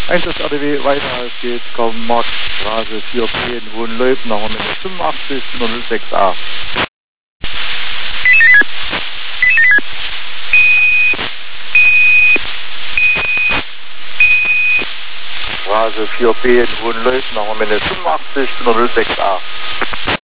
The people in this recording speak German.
Einsatz RDW weiter, es geht Karl-Marx-Straße 4B in Hohenleup, Nummer 85 006A. Straße 4B in Hohenleup, Nummer 85 006A.